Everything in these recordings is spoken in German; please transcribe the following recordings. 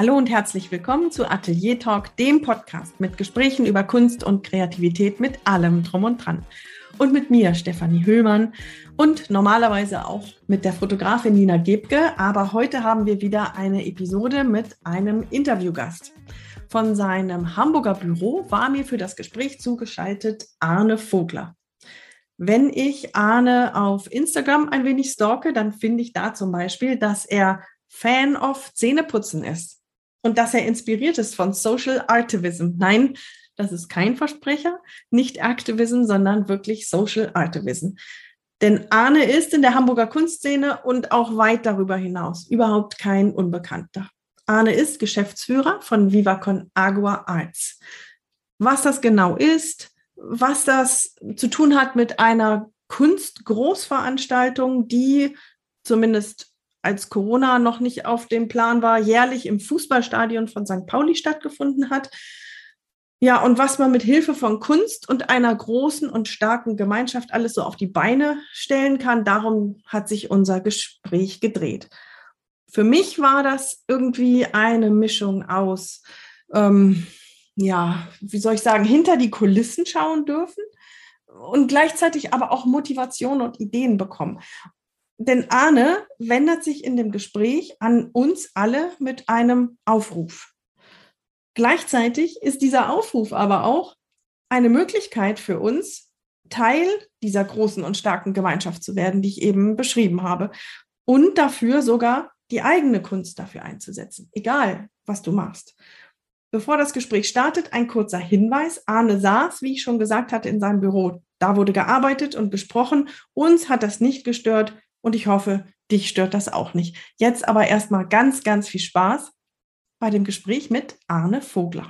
Hallo und herzlich willkommen zu Atelier Talk, dem Podcast mit Gesprächen über Kunst und Kreativität mit allem drum und dran. Und mit mir, Stefanie Höhlmann, und normalerweise auch mit der Fotografin Nina Gebke. Aber heute haben wir wieder eine Episode mit einem Interviewgast. Von seinem Hamburger Büro war mir für das Gespräch zugeschaltet Arne Vogler. Wenn ich Arne auf Instagram ein wenig stalke, dann finde ich da zum Beispiel, dass er Fan of Zähneputzen ist und dass er inspiriert ist von Social Artivism. Nein, das ist kein Versprecher, nicht Activism, sondern wirklich Social Artivism. Denn Arne ist in der Hamburger Kunstszene und auch weit darüber hinaus überhaupt kein Unbekannter. Arne ist Geschäftsführer von Viva Con Agua Arts. Was das genau ist, was das zu tun hat mit einer Kunstgroßveranstaltung, die zumindest als Corona noch nicht auf dem Plan war, jährlich im Fußballstadion von St. Pauli stattgefunden hat. Ja, und was man mit Hilfe von Kunst und einer großen und starken Gemeinschaft alles so auf die Beine stellen kann, darum hat sich unser Gespräch gedreht. Für mich war das irgendwie eine Mischung aus, wie soll ich sagen, hinter die Kulissen schauen dürfen und gleichzeitig aber auch Motivation und Ideen bekommen. Denn Arne wendet sich in dem Gespräch an uns alle mit einem Aufruf. Gleichzeitig ist dieser Aufruf aber auch eine Möglichkeit für uns, Teil dieser großen und starken Gemeinschaft zu werden, die ich eben beschrieben habe. Und dafür sogar die eigene Kunst dafür einzusetzen, egal was du machst. Bevor das Gespräch startet, ein kurzer Hinweis. Arne saß, wie ich schon gesagt hatte, in seinem Büro. Da wurde gearbeitet und gesprochen. Uns hat das nicht gestört und ich hoffe, dich stört das auch nicht. Jetzt aber erstmal ganz, ganz viel Spaß bei dem Gespräch mit Arne Vogler.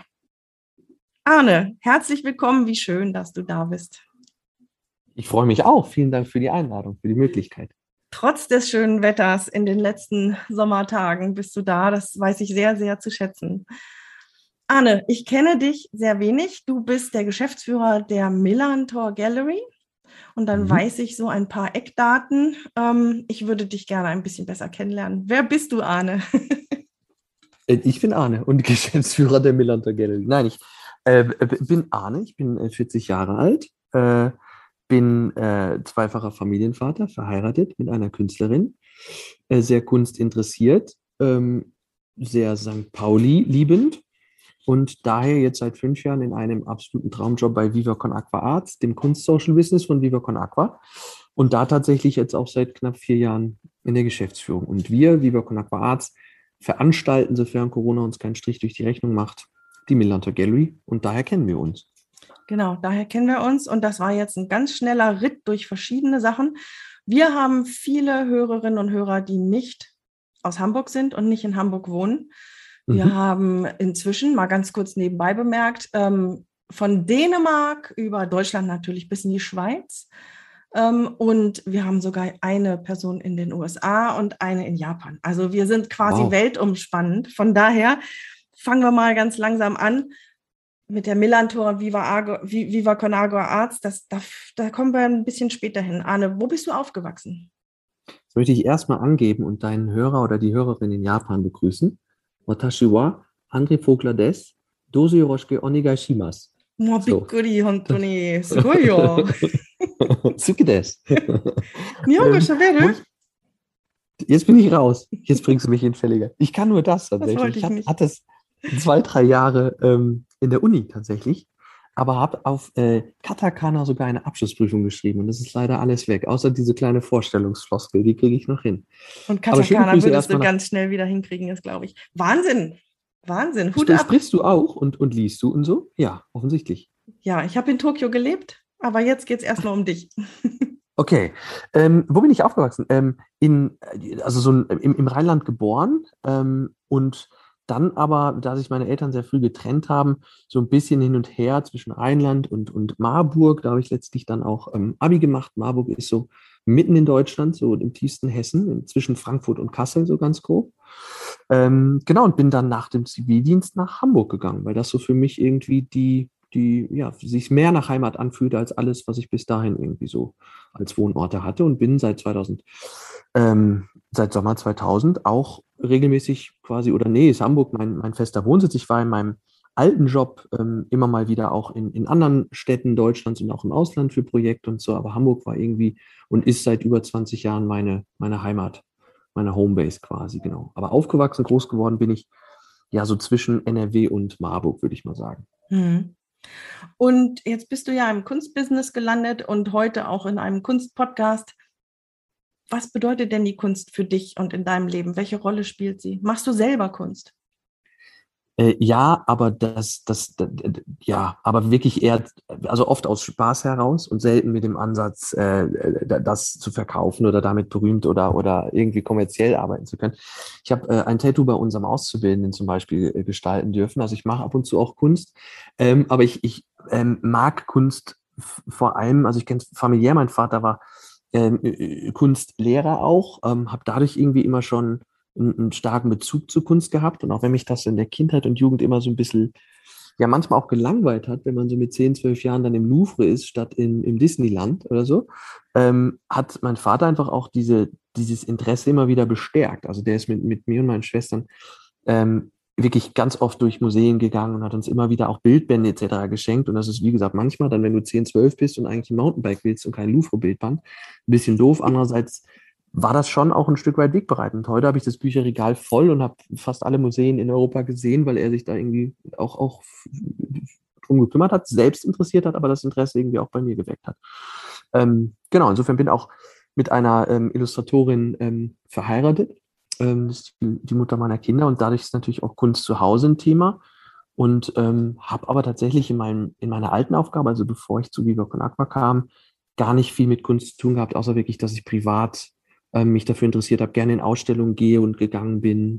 Arne, herzlich willkommen. Wie schön, dass du da bist. Ich freue mich auch. Vielen Dank für die Einladung, für die Möglichkeit. Trotz des schönen Wetters in den letzten Sommertagen bist du da. Das weiß ich sehr, sehr zu schätzen. Arne, ich kenne dich sehr wenig. Du bist der Geschäftsführer der Millantor Gallery. Und dann weiß ich so ein paar Eckdaten. Ich würde dich gerne ein bisschen besser kennenlernen. Wer bist du, Arne? Ich bin Arne und Geschäftsführer der Millantor Gallery. Nein, ich bin Arne, ich bin 40 Jahre alt, bin zweifacher Familienvater, verheiratet mit einer Künstlerin, sehr kunstinteressiert, sehr St. Pauli liebend und daher jetzt seit 5 Jahren in einem absoluten Traumjob bei Viva Con Agua Arts, dem Kunst-Social-Business von Viva Con Agua und da tatsächlich jetzt auch seit knapp 4 Jahren in der Geschäftsführung. Und wir, Viva Con Agua Arts, veranstalten, sofern Corona uns keinen Strich durch die Rechnung macht, die Millantor Gallery und daher kennen wir uns. Genau, daher kennen wir uns und das war jetzt ein ganz schneller Ritt durch verschiedene Sachen. Wir haben viele Hörerinnen und Hörer, die nicht aus Hamburg sind und nicht in Hamburg wohnen. Wir haben inzwischen, mal ganz kurz nebenbei bemerkt, von Dänemark über Deutschland natürlich bis in die Schweiz. Und wir haben sogar eine Person in den USA und eine in Japan. Also wir sind quasi weltumspannend. Von daher fangen wir mal ganz langsam an mit der Millantor Viva Con Agua Arts. Da kommen wir ein bisschen später hin. Arne, wo bist du aufgewachsen? Das möchte ich erstmal angeben und deinen Hörer oder die Hörerin in Japan begrüßen. Watashi wa Andre Vogler des, dozo yoroshiku onegai shimasu. Bikkuri, hontoni, sugoi yo. Suki des. Nihongo shaberu? Jetzt bin ich raus. Jetzt bringst du mich in Fälliger. Ich kann nur das tatsächlich. Ich hatte es 2-3 Jahre in der Uni tatsächlich, aber habe auf Katakana sogar eine Abschlussprüfung geschrieben und das ist leider alles weg, außer diese kleine Vorstellungsfloskel, die kriege ich noch hin. Und Katakana würdest du ganz schnell wieder hinkriegen, ist, glaube ich. Wahnsinn, Hut ab. Sprichst du auch und liest du und so? Ja, offensichtlich. Ja, ich habe in Tokio gelebt, aber jetzt geht es erstmal um dich. Okay, wo bin ich aufgewachsen? Im Rheinland geboren und dann aber, da sich meine Eltern sehr früh getrennt haben, so ein bisschen hin und her zwischen Rheinland und Marburg. Da habe ich letztlich dann auch Abi gemacht. Marburg ist so mitten in Deutschland, so im tiefsten Hessen, zwischen Frankfurt und Kassel, so ganz grob. Genau, und bin dann nach dem Zivildienst nach Hamburg gegangen, weil das so für mich irgendwie die die ja, sich mehr nach Heimat anfühlte als alles, was ich bis dahin irgendwie so als Wohnorte hatte und bin seit Sommer 2000 auch regelmäßig quasi, oder nee, ist Hamburg mein fester Wohnsitz. Ich war in meinem alten Job immer mal wieder auch in anderen Städten Deutschlands und auch im Ausland für Projekte und so, aber Hamburg war irgendwie und ist seit über 20 Jahren meine Heimat, meine Homebase quasi, genau. Aber aufgewachsen, groß geworden bin ich ja so zwischen NRW und Marburg, würde ich mal sagen. Mhm. Und jetzt bist du ja im Kunstbusiness gelandet und heute auch in einem Kunstpodcast. Was bedeutet denn die Kunst für dich und in deinem Leben? Welche Rolle spielt sie? Machst du selber Kunst? Ja, aber ja, aber wirklich eher, also oft aus Spaß heraus und selten mit dem Ansatz, das zu verkaufen oder damit berühmt oder irgendwie kommerziell arbeiten zu können. Ich habe ein Tattoo bei unserem Auszubildenden zum Beispiel gestalten dürfen. Also ich mache ab und zu auch Kunst, aber ich mag Kunst vor allem, also ich kenne es familiär, mein Vater war Kunstlehrer auch, habe dadurch irgendwie immer schon einen starken Bezug zu Kunst gehabt. Und auch wenn mich das in der Kindheit und Jugend immer so ein bisschen, ja, manchmal auch gelangweilt hat, wenn man so mit 10, 12 Jahren dann im Louvre ist, statt im Disneyland oder so, hat mein Vater einfach auch dieses Interesse immer wieder bestärkt. Also der ist mit mir und meinen Schwestern wirklich ganz oft durch Museen gegangen und hat uns immer wieder auch Bildbände etc. geschenkt. Und das ist, wie gesagt, manchmal dann, wenn du 10, 12 bist und eigentlich ein Mountainbike willst und kein Louvre-Bildband, ein bisschen doof. Andererseits war das schon auch ein Stück weit wegbereitend. Heute habe ich das Bücherregal voll und habe fast alle Museen in Europa gesehen, weil er sich da irgendwie auch drum gekümmert hat, selbst interessiert hat, aber das Interesse irgendwie auch bei mir geweckt hat. Genau, insofern bin auch mit einer Illustratorin verheiratet. Das ist die Mutter meiner Kinder und dadurch ist natürlich auch Kunst zu Hause ein Thema. Und habe aber tatsächlich in meiner alten Aufgabe, also bevor ich zu Viva Con Aqua kam, gar nicht viel mit Kunst zu tun gehabt, außer wirklich, dass ich privat mich dafür interessiert habe, gerne in Ausstellungen gehe und gegangen bin,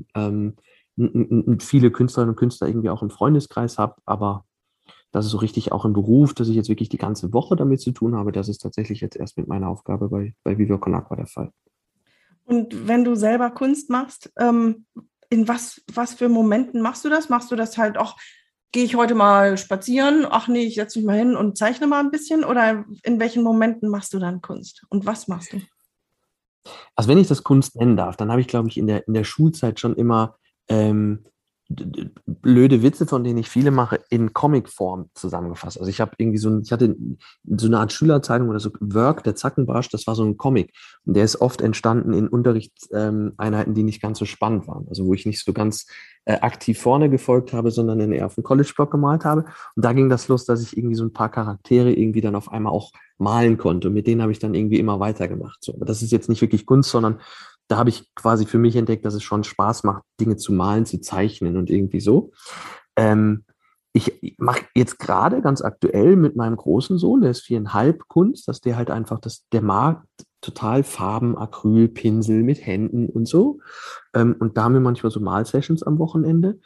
viele Künstlerinnen und Künstler irgendwie auch im Freundeskreis habe, aber das ist so richtig auch im Beruf, dass ich jetzt wirklich die ganze Woche damit zu tun habe, das ist tatsächlich jetzt erst mit meiner Aufgabe bei Viva Con Aqua der Fall. Und wenn du selber Kunst machst, in was für Momenten machst du das? Machst du das halt auch, gehe ich heute mal spazieren? Ach nee, ich setze mich mal hin und zeichne mal ein bisschen? Oder in welchen Momenten machst du dann Kunst? Und was machst du? Also wenn ich das Kunst nennen darf, dann habe ich, glaube ich, in der Schulzeit schon immer ähm, blöde Witze, von denen ich viele mache, in Comicform zusammengefasst. Also ich habe irgendwie ich hatte so eine Art Schülerzeitung oder so Work, der Zackenbarsch, das war so ein Comic. Und der ist oft entstanden in Unterrichtseinheiten, die nicht ganz so spannend waren. Also wo ich nicht so ganz aktiv vorne gefolgt habe, sondern eher auf dem College-Block gemalt habe. Und da ging das los, dass ich irgendwie so ein paar Charaktere irgendwie dann auf einmal auch malen konnte. Und mit denen habe ich dann irgendwie immer weitergemacht. So. Aber das ist jetzt nicht wirklich Kunst, sondern da habe ich quasi für mich entdeckt, dass es schon Spaß macht, Dinge zu malen, zu zeichnen und irgendwie so. Ähm, ich mache jetzt gerade ganz aktuell mit meinem großen Sohn, der ist 4,5 Kunst, dass der halt einfach, der mag total Farben, Acryl, Pinsel mit Händen und so. Und da haben wir manchmal so Malsessions am Wochenende.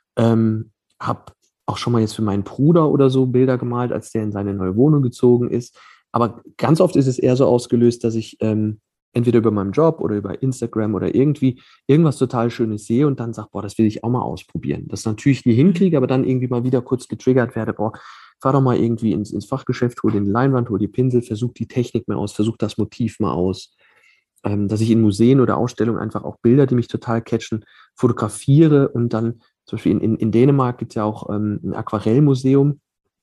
Habe auch schon mal jetzt für meinen Bruder oder so Bilder gemalt, als der in seine neue Wohnung gezogen ist. Aber ganz oft ist es eher so ausgelöst, dass ich entweder über meinen Job oder über Instagram oder irgendwie irgendwas total Schönes sehe und dann sage, boah, das will ich auch mal ausprobieren. Das natürlich nie hinkriege, aber dann irgendwie mal wieder kurz getriggert werde, boah, fahr doch mal irgendwie ins Fachgeschäft, hol den Leinwand, hol die Pinsel, versuch die Technik mal aus, versuch das Motiv mal aus. Dass ich in Museen oder Ausstellungen einfach auch Bilder, die mich total catchen, fotografiere und dann zum Beispiel in Dänemark gibt es ja auch ein Aquarellmuseum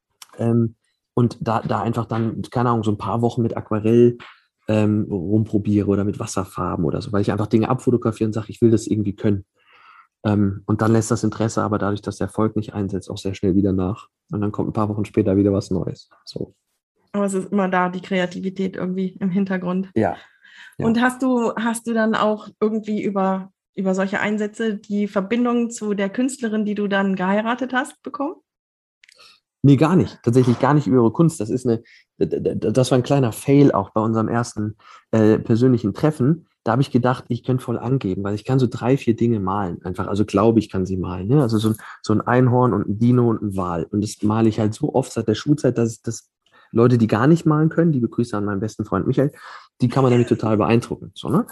und da einfach dann, keine Ahnung, so ein paar Wochen mit Aquarell rumprobiere oder mit Wasserfarben oder so, weil ich einfach Dinge abfotografiere und sage, ich will das irgendwie können. Und dann lässt das Interesse aber dadurch, dass der Erfolg nicht einsetzt, auch sehr schnell wieder nach. Und dann kommt ein paar Wochen später wieder was Neues. So. Aber es ist immer da, die Kreativität irgendwie im Hintergrund. Ja. Und hast du dann auch irgendwie über solche Einsätze die Verbindung zu der Künstlerin, die du dann geheiratet hast, bekommen? Nee, gar nicht. Tatsächlich gar nicht über ihre Kunst. Das war ein kleiner Fail auch bei unserem ersten persönlichen Treffen. Da habe ich gedacht, ich könnte voll angeben, weil ich kann so 3, 4 Dinge malen. Einfach, also glaube ich, kann sie malen. Ne? Also so ein Einhorn und ein Dino und ein Wal. Und das male ich halt so oft seit der Schulzeit, dass das Leute, die gar nicht malen können, die Grüße an meinen besten Freund Michael, die kann man damit total beeindrucken. So, ne?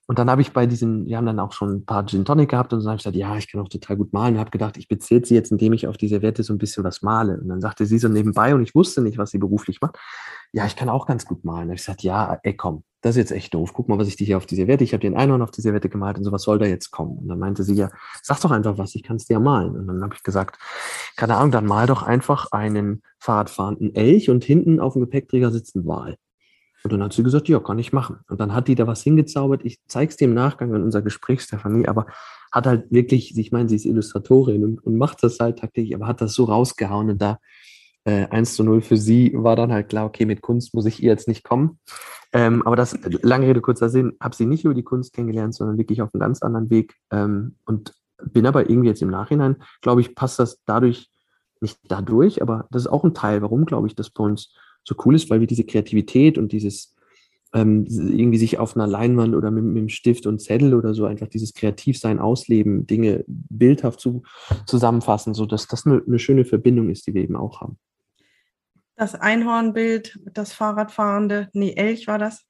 Und dann habe ich wir haben dann auch schon ein paar Gin Tonic gehabt und dann habe ich gesagt, ja, ich kann auch total gut malen und habe gedacht, ich bezirze sie jetzt, indem ich auf die Serviette so ein bisschen was male. Und dann sagte sie so nebenbei und ich wusste nicht, was sie beruflich macht. Ja, ich kann auch ganz gut malen. Da habe ich gesagt, ja, ey, komm, das ist jetzt echt doof. Guck mal, was ich dir hier auf die Serviette, ich habe dir ein Einhorn auf die Serviette gemalt und so, was soll da jetzt kommen? Und dann meinte sie, ja, sag doch einfach was, ich kann es dir ja malen. Und dann habe ich gesagt, keine Ahnung, dann mal doch einfach einen Fahrradfahrenden Elch und hinten auf dem Gepäckträger sitzt ein Wal. Und dann hat sie gesagt, ja, kann ich machen. Und dann hat die da was hingezaubert. Ich zeig's dir im Nachgang in unser Gespräch, Stefanie, aber hat halt wirklich, ich meine, sie ist Illustratorin und macht das halt tagtäglich, aber hat das so rausgehauen und da 1:0 für sie war dann halt klar, okay, mit Kunst muss ich ihr jetzt nicht kommen. Aber das, lange Rede, kurzer Sinn, habe sie nicht über die Kunst kennengelernt, sondern wirklich auf einem ganz anderen Weg. Und bin aber irgendwie jetzt im Nachhinein, glaube ich, passt das dadurch, nicht dadurch, aber das ist auch ein Teil, warum, glaube ich, das bei uns so cool ist, weil wir diese Kreativität und dieses irgendwie sich auf einer Leinwand oder mit dem Stift und Zettel oder so einfach dieses Kreativsein ausleben, Dinge bildhaft zusammenfassen, sodass das eine schöne Verbindung ist, die wir eben auch haben. Das Einhornbild, das Fahrradfahrende, nee, Elch war das.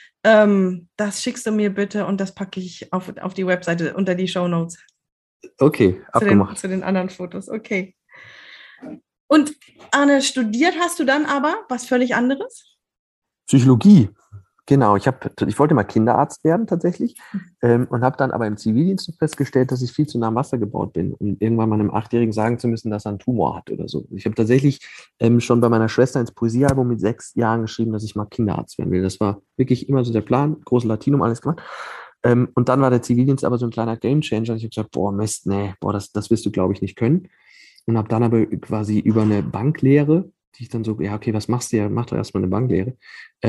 Das schickst du mir bitte und das packe ich auf die Webseite unter die Shownotes. Okay, abgemacht. Zu den anderen Fotos, okay. Und Arne, studiert hast du dann aber was völlig anderes? Psychologie, genau. Ich wollte mal Kinderarzt werden tatsächlich und habe dann aber im Zivildienst festgestellt, dass ich viel zu nah am Wasser gebaut bin, um irgendwann mal einem Achtjährigen sagen zu müssen, dass er einen Tumor hat oder so. Ich habe tatsächlich schon bei meiner Schwester ins Poesiealbum mit 6 Jahren geschrieben, dass ich mal Kinderarzt werden will. Das war wirklich immer so der Plan, große Latinum, alles gemacht. Und dann war der Zivildienst aber so ein kleiner Gamechanger. Ich habe gesagt, boah, Mist, nee, boah, das wirst du, glaube ich, nicht können. Und habe dann aber quasi über eine Banklehre, die ich dann so, ja, okay, was machst du ja? Mach doch erstmal eine Banklehre,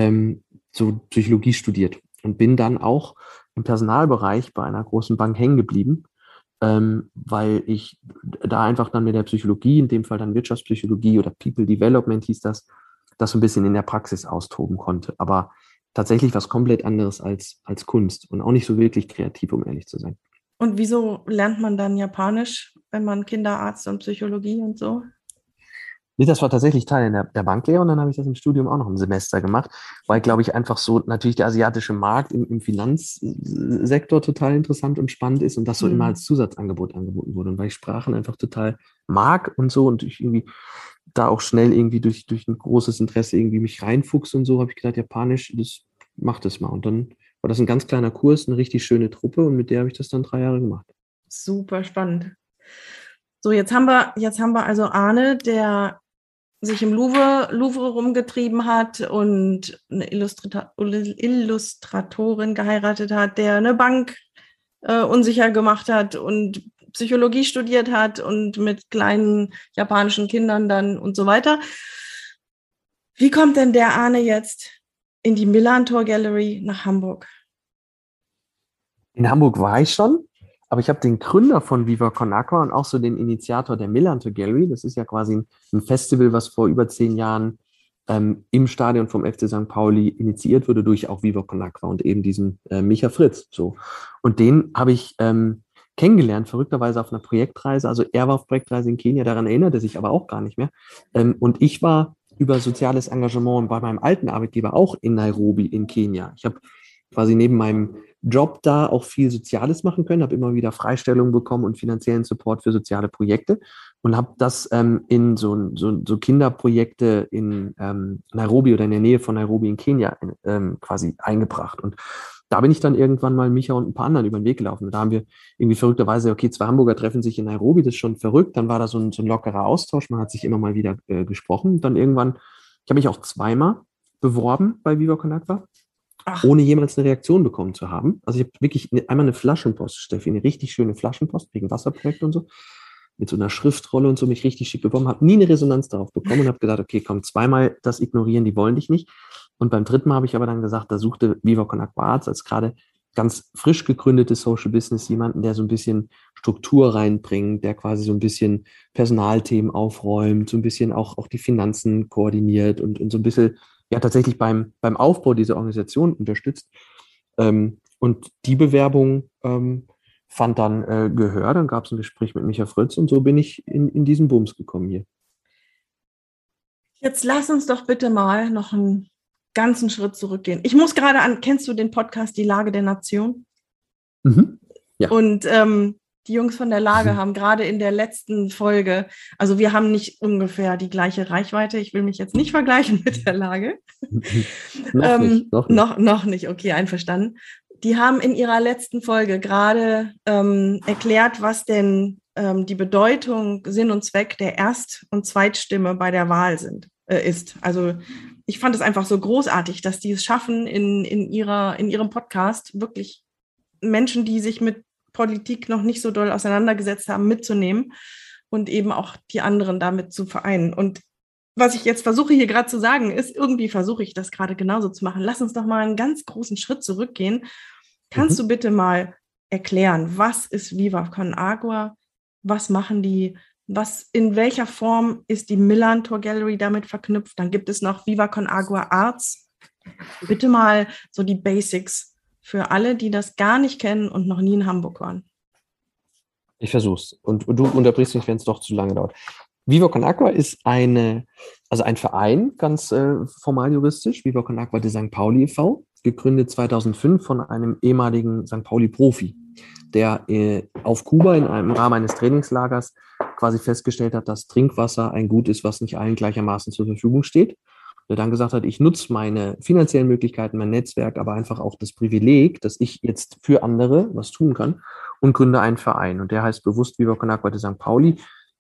so Psychologie studiert und bin dann auch im Personalbereich bei einer großen Bank hängen geblieben, weil ich da einfach dann mit der Psychologie, in dem Fall dann Wirtschaftspsychologie oder People Development hieß das so ein bisschen in der Praxis austoben konnte. Aber tatsächlich was komplett anderes als Kunst und auch nicht so wirklich kreativ, um ehrlich zu sein. Und wieso lernt man dann Japanisch, wenn man Kinderarzt und Psychologie und so? Nee, das war tatsächlich Teil der Banklehre und dann habe ich das im Studium auch noch ein Semester gemacht, weil, glaube ich, einfach so natürlich der asiatische Markt im Finanzsektor total interessant und spannend ist und das so immer als Zusatzangebot angeboten wurde und weil ich Sprachen einfach total mag und so und ich irgendwie da auch schnell irgendwie durch ein großes Interesse irgendwie mich reinfuchse und so, habe ich gedacht, Japanisch, das macht das mal. Und dann war das ein ganz kleiner Kurs, eine richtig schöne Truppe und mit der habe ich das dann 3 Jahre gemacht. Super spannend. So, jetzt haben wir also Arne, der sich im Louvre rumgetrieben hat und eine Illustratorin geheiratet hat, der eine Bank unsicher gemacht hat und Psychologie studiert hat und mit kleinen japanischen Kindern dann und so weiter. Wie kommt denn der Arne jetzt in die Millantor Gallery nach Hamburg? In Hamburg war ich schon, aber ich habe den Gründer von Viva Con Agua und auch so den Initiator der Millantor Gallery, das ist ja quasi ein Festival, was vor über 10 Jahren im Stadion vom FC St. Pauli initiiert wurde durch auch Viva Con Agua und eben diesen Micha Fritz. So. Und den habe ich kennengelernt, verrückterweise auf einer Projektreise. Also er war auf Projektreise in Kenia, daran erinnert er sich aber auch gar nicht mehr. Und ich war über soziales Engagement bei meinem alten Arbeitgeber auch in Nairobi in Kenia. Ich habe quasi neben meinem Job da auch viel Soziales machen können, habe immer wieder Freistellungen bekommen und finanziellen Support für soziale Projekte und habe das in so Kinderprojekte in Nairobi oder in der Nähe von Nairobi in Kenia quasi eingebracht. Und da bin ich dann irgendwann mal Micha und ein paar anderen über den Weg gelaufen. Und da haben wir irgendwie verrückterweise, okay, 2 Hamburger treffen sich in Nairobi, das ist schon verrückt. Dann war da so ein lockerer Austausch, man hat sich immer mal wieder gesprochen. Dann irgendwann, ich habe mich auch 2-mal beworben bei Viva Con Agua, ohne jemals eine Reaktion bekommen zu haben. Also ich habe wirklich einmal eine Flaschenpost, Steffi, eine richtig schöne Flaschenpost wegen Wasserprojekt und so, mit so einer Schriftrolle und so, mich richtig schick beworben, habe nie eine Resonanz darauf bekommen und habe gedacht, okay, komm, 2-mal das ignorieren, die wollen dich nicht. Und beim 3. Mal habe ich aber dann gesagt, da suchte Viva Con Agua Arts als gerade ganz frisch gegründete Social Business jemanden, der so ein bisschen Struktur reinbringt, der quasi so ein bisschen Personalthemen aufräumt, so ein bisschen auch die Finanzen koordiniert und so ein bisschen ja tatsächlich beim Aufbau dieser Organisation unterstützt. Und die Bewerbung fand dann Gehör, dann gab es ein Gespräch mit Micha Fritz und so bin ich in diesen Bums gekommen hier. Jetzt lass uns doch bitte mal noch einen ganzen Schritt zurückgehen. Ich muss gerade kennst du den Podcast Die Lage der Nation? Ja. Und die Jungs von der Lage haben gerade in der letzten Folge, also wir haben nicht ungefähr die gleiche Reichweite, ich will mich jetzt nicht vergleichen mit der Lage. Noch nicht. Noch nicht, okay, einverstanden. Die haben in ihrer letzten Folge gerade erklärt, was denn die Bedeutung, Sinn und Zweck der Erst- und Zweitstimme bei der Wahl ist. Also ich fand es einfach so großartig, dass die es schaffen, in ihrem Podcast wirklich Menschen, die sich mit Politik noch nicht so doll auseinandergesetzt haben, mitzunehmen und eben auch die anderen damit zu vereinen. Und was ich jetzt versuche hier gerade zu sagen, ist, irgendwie versuche ich das gerade genauso zu machen. Lass uns doch mal einen ganz großen Schritt zurückgehen. Kannst du bitte mal erklären, was ist Viva Con Agua? Was machen die? In welcher Form ist die Millantor Gallery damit verknüpft? Dann gibt es noch Viva Con Agua Arts. Bitte mal so die Basics für alle, die das gar nicht kennen und noch nie in Hamburg waren. Ich versuch's. Und du unterbrichst mich, wenn es doch zu lange dauert. Viva Con Agua ist ein Verein, ganz formal juristisch, Viva Con Agua de St. Pauli e.V., gegründet 2005 von einem ehemaligen St. Pauli-Profi, der auf Kuba im Rahmen eines Trainingslagers quasi festgestellt hat, dass Trinkwasser ein Gut ist, was nicht allen gleichermaßen zur Verfügung steht. Der dann gesagt hat, ich nutze meine finanziellen Möglichkeiten, mein Netzwerk, aber einfach auch das Privileg, dass ich jetzt für andere was tun kann und gründe einen Verein. Und der heißt bewusst Viva Con Agua de St. Pauli.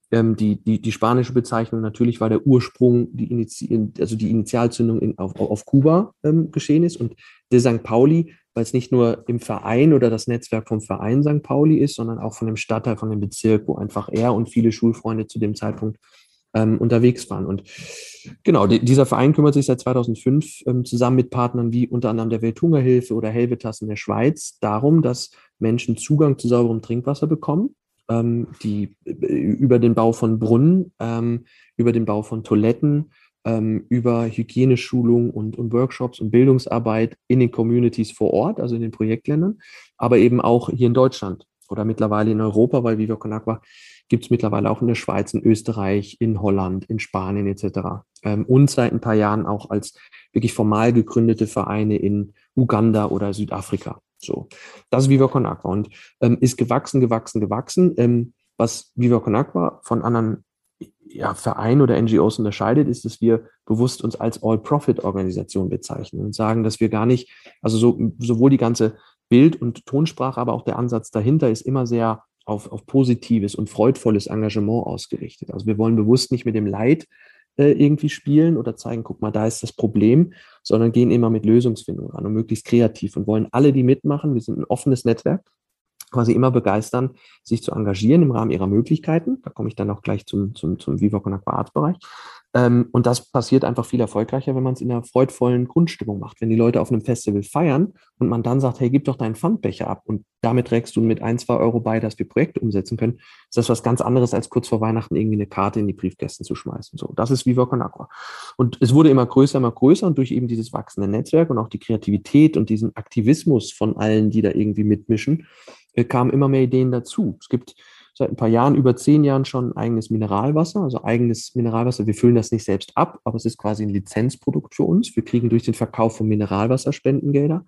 Die spanische Bezeichnung natürlich, weil der Ursprung, die Initialzündung auf Kuba geschehen ist. Und de St. Pauli, weil es nicht nur im Verein oder das Netzwerk vom Verein St. Pauli ist, sondern auch von dem Stadtteil, von dem Bezirk, wo einfach er und viele Schulfreunde zu dem Zeitpunkt unterwegs waren. Und genau, dieser Verein kümmert sich seit 2005 zusammen mit Partnern wie unter anderem der Welthungerhilfe oder Helvetas in der Schweiz darum, dass Menschen Zugang zu sauberem Trinkwasser bekommen, die über den Bau von Brunnen, über den Bau von Toiletten, über Hygieneschulung und Workshops und Bildungsarbeit in den Communities vor Ort, also in den Projektländern, aber eben auch hier in Deutschland oder mittlerweile in Europa, weil Viva Con Agua gibt es mittlerweile auch in der Schweiz, in Österreich, in Holland, in Spanien etc. Und seit ein paar Jahren auch als wirklich formal gegründete Vereine in Uganda oder Südafrika. So, das ist Viva Con Agua und ist gewachsen. Was Viva Con Agua von anderen Vereinen oder NGOs unterscheidet, ist, dass wir bewusst uns als All-Profit-Organisation bezeichnen und sagen, dass wir gar nicht, also sowohl die ganze Bild- und Tonsprache, aber auch der Ansatz dahinter ist immer sehr auf positives und freudvolles Engagement ausgerichtet. Also wir wollen bewusst nicht mit dem Leid irgendwie spielen oder zeigen, guck mal, da ist das Problem, sondern gehen immer mit Lösungsfindung ran und möglichst kreativ und wollen alle, die mitmachen, wir sind ein offenes Netzwerk, quasi immer begeistern, sich zu engagieren im Rahmen ihrer Möglichkeiten. Da komme ich dann auch gleich zum Viva Con Agua Arts Bereich. Und das passiert einfach viel erfolgreicher, wenn man es in einer freudvollen Grundstimmung macht. Wenn die Leute auf einem Festival feiern und man dann sagt, hey, gib doch deinen Pfandbecher ab und damit trägst du mit 1, 2 Euro bei, dass wir Projekte umsetzen können, ist das was ganz anderes, als kurz vor Weihnachten irgendwie eine Karte in die Briefkästen zu schmeißen. So, das ist Viva Con Agua. Und es wurde immer größer und durch eben dieses wachsende Netzwerk und auch die Kreativität und diesen Aktivismus von allen, die da irgendwie mitmischen, kamen immer mehr Ideen dazu. Es gibt seit ein paar Jahren, über 10 Jahren schon eigenes Mineralwasser, also eigenes Mineralwasser. Wir füllen das nicht selbst ab, aber es ist quasi ein Lizenzprodukt für uns. Wir kriegen durch den Verkauf von Mineralwasser Spendengelder.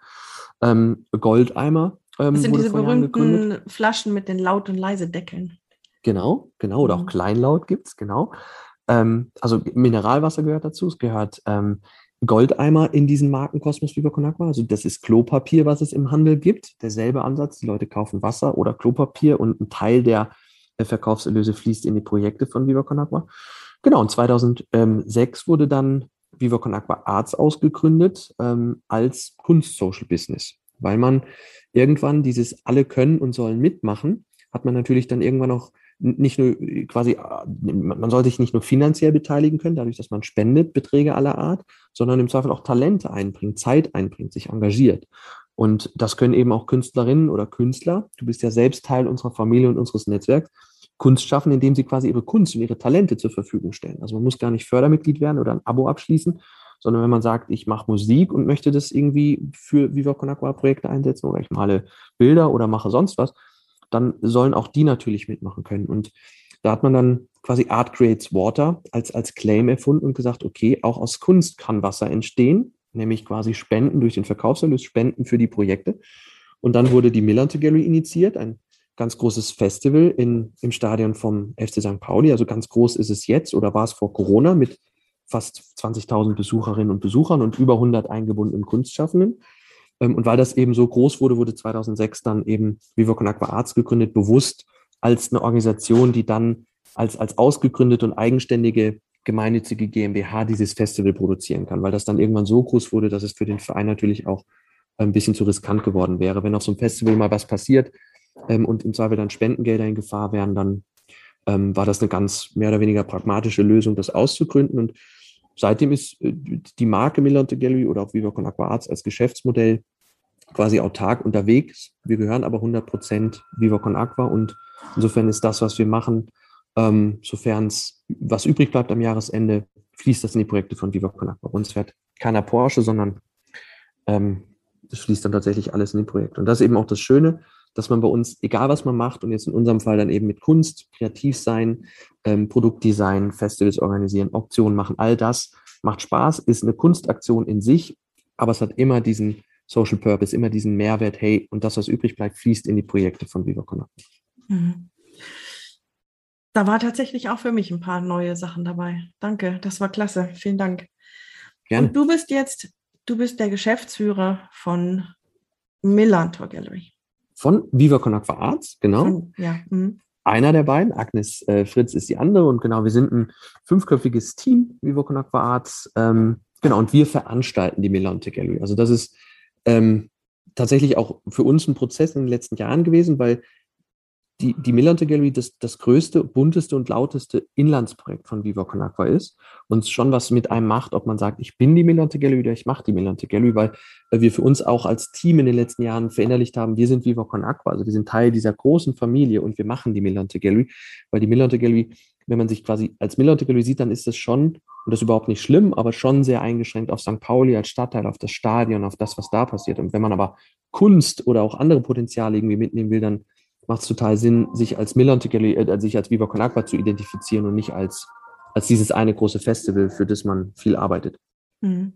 Goldeimer Das sind wurde diese vor Jahren berühmten gegründet. Flaschen mit den Laut- und Leise-Deckeln. Genau. Oder auch Kleinlaut gibt es, genau. Also Mineralwasser gehört dazu. Es gehört Goldeimer in diesen Markenkosmos Viva Con Agua. Also das ist Klopapier, was es im Handel gibt. Derselbe Ansatz. Die Leute kaufen Wasser oder Klopapier und ein Teil der Verkaufserlöse fließt in die Projekte von Viva Con Agua. Genau, und 2006 wurde dann Viva Con Agua Arts ausgegründet als Kunst-Social-Business. Weil man irgendwann dieses alle können und sollen mitmachen, hat man natürlich dann irgendwann auch nicht nur quasi, man soll sich nicht nur finanziell beteiligen können, dadurch, dass man spendet, Beträge aller Art, sondern im Zweifel auch Talente einbringt, Zeit einbringt, sich engagiert. Und das können eben auch Künstlerinnen oder Künstler, du bist ja selbst Teil unserer Familie und unseres Netzwerks, Kunst schaffen, indem sie quasi ihre Kunst und ihre Talente zur Verfügung stellen. Also man muss gar nicht Fördermitglied werden oder ein Abo abschließen, sondern wenn man sagt, ich mache Musik und möchte das irgendwie für Viva Con Agua Projekte einsetzen oder ich male Bilder oder mache sonst was, dann sollen auch die natürlich mitmachen können. Und da hat man dann quasi Art Creates Water als Claim erfunden und gesagt, okay, auch aus Kunst kann Wasser entstehen, nämlich quasi Spenden durch den Verkaufserlös, Spenden für die Projekte. Und dann wurde die Millerntor Gallery initiiert, ein ganz großes Festival im Stadion vom FC St. Pauli. Also ganz groß ist es jetzt oder war es vor Corona mit fast 20.000 Besucherinnen und Besuchern und über 100 eingebundenen Kunstschaffenden. Und weil das eben so groß wurde, wurde 2006 dann eben Viva Con Aqua Arts gegründet, bewusst als eine Organisation, die dann als ausgegründete und eigenständige gemeinnützige GmbH dieses Festival produzieren kann, weil das dann irgendwann so groß wurde, dass es für den Verein natürlich auch ein bisschen zu riskant geworden wäre. Wenn auf so einem Festival mal was passiert und im Zweifel dann Spendengelder in Gefahr wären, dann war das eine ganz mehr oder weniger pragmatische Lösung, das auszugründen. Und seitdem ist die Marke Millerntor Gallery oder auch Viva Con Aqua Arts als Geschäftsmodell quasi autark unterwegs. Wir gehören aber 100% Viva Con Aqua und insofern ist das, was wir machen, sofern es was übrig bleibt am Jahresende, fließt das in die Projekte von Viva Con Aqua. Bei uns fährt keiner Porsche, sondern das fließt dann tatsächlich alles in die Projekte. Und das ist eben auch das Schöne, dass man bei uns, egal was man macht, und jetzt in unserem Fall dann eben mit Kunst, kreativ sein, Produktdesign, Festivals organisieren, Auktionen machen, all das macht Spaß, ist eine Kunstaktion in sich, aber es hat immer diesen Social Purpose, immer diesen Mehrwert, hey, und das, was übrig bleibt, fließt in die Projekte von Viva Con Aqua. Mhm. Da war tatsächlich auch für mich ein paar neue Sachen dabei. Danke, das war klasse. Vielen Dank. Gerne. Und du bist der Geschäftsführer von Millerntor Gallery. Von Viva Con Aqua Arts, genau. Ja. Einer der beiden, Agnes Fritz ist die andere und genau, wir sind ein 5-köpfiges Team, Viva Con Aqua Arts, genau, und wir veranstalten die Millerntor Gallery. Also das ist tatsächlich auch für uns ein Prozess in den letzten Jahren gewesen, weil die Millerntor Gallery das größte, bunteste und lauteste Inlandsprojekt von Viva Con Aqua ist und schon was mit einem macht, ob man sagt, ich bin die Millerntor Gallery oder ich mache die Millerntor Gallery, weil wir für uns auch als Team in den letzten Jahren verinnerlicht haben, wir sind Viva Con Aqua, also wir sind Teil dieser großen Familie und wir machen die Millerntor Gallery, weil die Millerntor Gallery, wenn man sich quasi als Millerntor Gallery sieht, dann ist das schon, und das ist überhaupt nicht schlimm, aber schon sehr eingeschränkt auf St. Pauli als Stadtteil, auf das Stadion, auf das, was da passiert. Und wenn man aber Kunst oder auch andere Potenziale irgendwie mitnehmen will, dann macht es total Sinn, sich als Millerntor Gallery, sich als Viva Con Aqua zu identifizieren und nicht als dieses eine große Festival, für das man viel arbeitet. Mhm.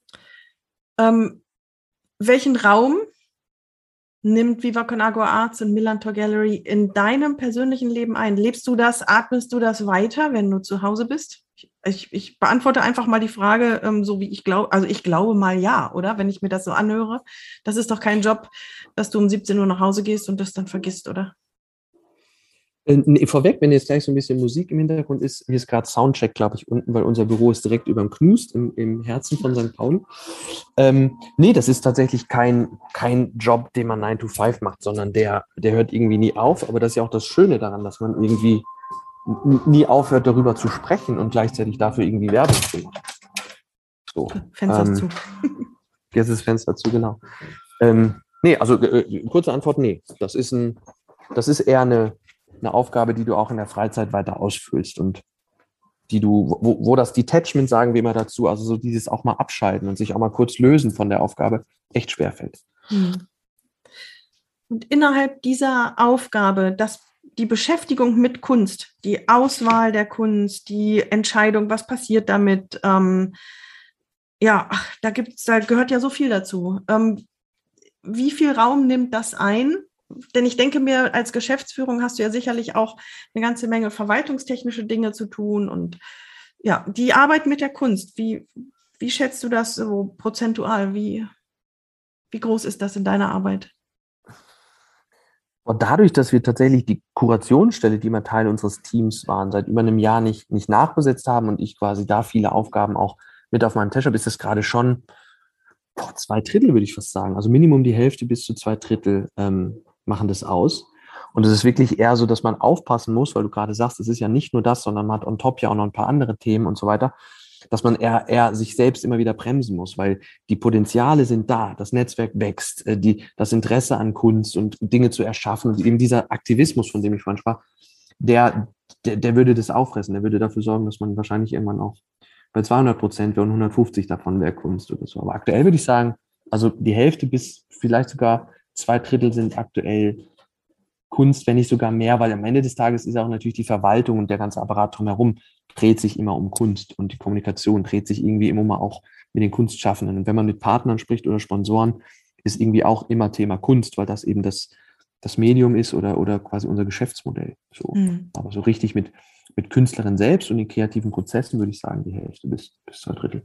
Welchen Raum nimmt Viva Con Aqua Arts und Millerntor Gallery in deinem persönlichen Leben ein? Lebst du das, atmest du das weiter, wenn du zu Hause bist? Ich beantworte einfach mal die Frage, so wie ich glaube, also ich glaube mal ja, oder? Wenn ich mir das so anhöre. Das ist doch kein Job, dass du um 17 Uhr nach Hause gehst und das dann vergisst, oder? Nee, vorweg, wenn jetzt gleich so ein bisschen Musik im Hintergrund ist, hier ist gerade Soundcheck, glaube ich, unten, weil unser Büro ist direkt über dem Knust im Herzen von St. Pauli. Nee, das ist tatsächlich kein Job, den man 9 to 5 macht, sondern der hört irgendwie nie auf. Aber das ist ja auch das Schöne daran, dass man irgendwie nie aufhört, darüber zu sprechen und gleichzeitig dafür irgendwie Werbung zu machen. So, Fenster zu. Jetzt ist das Fenster zu, genau. Nee, also kurze Antwort, nee. Das ist eher eine Aufgabe, die du auch in der Freizeit weiter ausfüllst und die du, wo das Detachment, sagen wir immer dazu, also so dieses auch mal abschalten und sich auch mal kurz lösen von der Aufgabe, echt schwerfällt. Und innerhalb dieser Aufgabe, die Beschäftigung mit Kunst, die Auswahl der Kunst, die Entscheidung, was passiert damit, da gehört ja so viel dazu. Wie viel Raum nimmt das ein? Denn ich denke mir, als Geschäftsführung hast du ja sicherlich auch eine ganze Menge verwaltungstechnische Dinge zu tun und ja, die Arbeit mit der Kunst, wie schätzt du das so prozentual? Wie groß ist das in deiner Arbeit? Und dadurch, dass wir tatsächlich die Kurationsstelle, die immer Teil unseres Teams waren, seit über einem Jahr nicht nachbesetzt haben und ich quasi da viele Aufgaben auch mit auf meinem Tisch habe, ist das gerade schon 2/3, würde ich fast sagen. Also Minimum die Hälfte bis zu 2/3 machen das aus. Und es ist wirklich eher so, dass man aufpassen muss, weil du gerade sagst, es ist ja nicht nur das, sondern man hat on top ja auch noch ein paar andere Themen und so weiter, dass man eher sich selbst immer wieder bremsen muss, weil die Potenziale sind da, das Netzwerk wächst, das Interesse an Kunst und Dinge zu erschaffen und eben dieser Aktivismus, von dem ich vorhin sprach, der würde das auffressen, der würde dafür sorgen, dass man wahrscheinlich irgendwann auch bei 200% wäre und 150 davon wäre Kunst oder so. Aber aktuell würde ich sagen, also die Hälfte bis vielleicht sogar 2/3 sind aktuell Kunst, wenn nicht sogar mehr, weil am Ende des Tages ist auch natürlich die Verwaltung und der ganze Apparat drumherum dreht sich immer um Kunst und die Kommunikation dreht sich irgendwie immer mal auch mit den Kunstschaffenden. Und wenn man mit Partnern spricht oder Sponsoren, ist irgendwie auch immer Thema Kunst, weil das eben das Medium ist oder quasi unser Geschäftsmodell. So. Aber so richtig mit Künstlerinnen selbst und den kreativen Prozessen würde ich sagen, die Hälfte bis 2/3.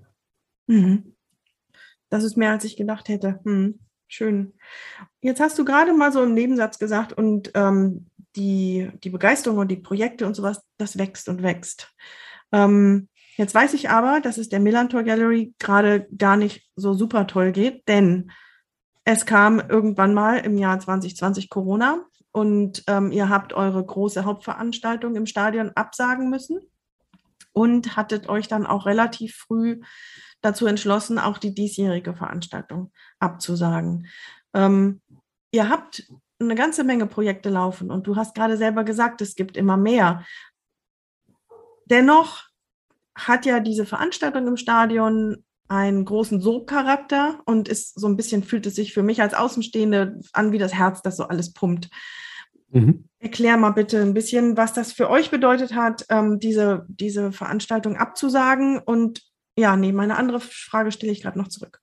Das ist mehr, als ich gedacht hätte. Schön. Jetzt hast du gerade mal so im Nebensatz gesagt, und die Begeisterung und die Projekte und sowas, das wächst und wächst. Jetzt weiß ich aber, dass es der Millantor Gallery gerade gar nicht so super toll geht, denn es kam irgendwann mal im Jahr 2020 Corona und ihr habt eure große Hauptveranstaltung im Stadion absagen müssen und hattet euch dann auch relativ früh dazu entschlossen, auch die diesjährige Veranstaltung abzusagen. Ihr habt eine ganze Menge Projekte laufen und du hast gerade selber gesagt, es gibt immer mehr. Dennoch hat ja diese Veranstaltung im Stadion einen großen Sogcharakter und ist so ein bisschen, fühlt es sich für mich als Außenstehende an wie das Herz, das so alles pumpt. Erklär mal bitte ein bisschen, was das für euch bedeutet hat, diese Veranstaltung abzusagen. Und ja, nee, meine andere Frage stelle ich gerade noch zurück.